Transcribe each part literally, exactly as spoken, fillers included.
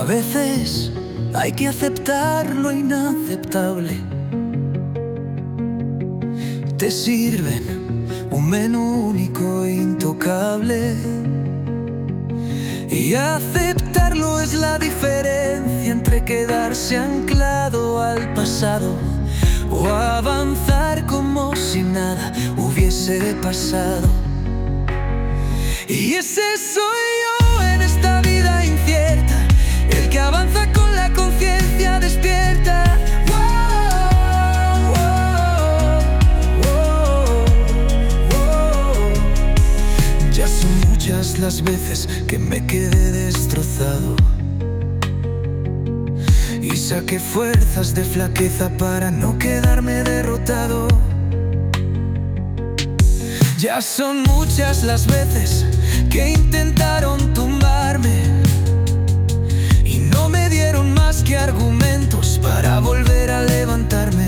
A veces hay que aceptar lo inaceptable. Te sirven un menú único e intocable, y aceptarlo es la diferencia entre quedarse anclado al pasado o avanzar como si nada hubiese pasado. Y ese soy yo en esta vida incierta, el que avanza con la conciencia despierta. Wow, wow, wow, wow. Ya son muchas las veces que me quedé destrozado y saqué fuerzas de flaqueza para no quedarme derrotado. Ya son muchas las veces que intentaron tumbarme y no me dieron más que argumentos para volver a levantarme.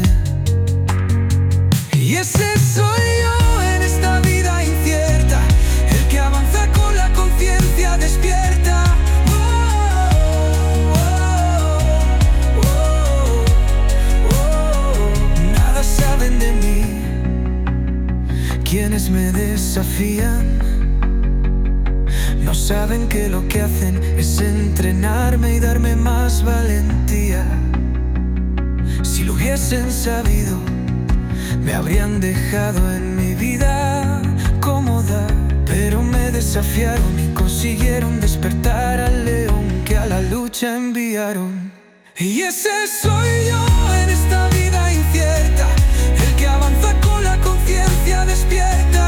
Y ese soy yo en esta vida incierta, el que avanza con la conciencia despierta. Oh, oh, oh, oh. Nada saben de mí quienes me desafían. No saben que lo que hacen es entrenarme y darme más valentía. Si lo hubiesen sabido, me habrían dejado en mi vida cómoda. Pero me desafiaron y consiguieron despertar al león que a la lucha enviaron. Y ese soy yo en esta vida incierta, el que avanza con la conciencia despierta.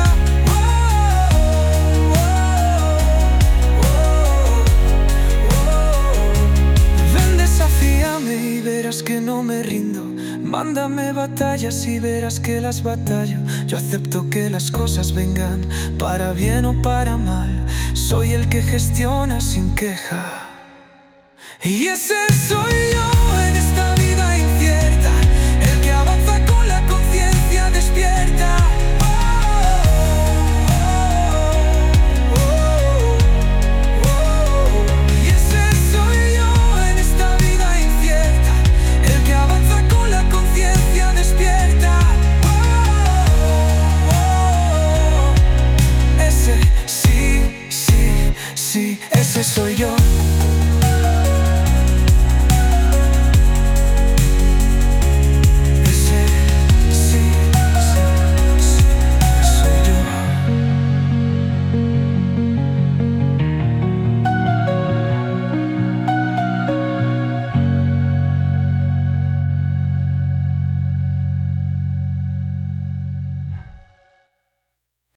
Y verás que no me rindo. Mándame batallas y verás que las batallo. Yo acepto que las cosas vengan para bien o para mal. Soy el que gestiona sin queja. Y ese soy yo en esta vida incierta, el que avanza con la conciencia despierta. Ese soy yo.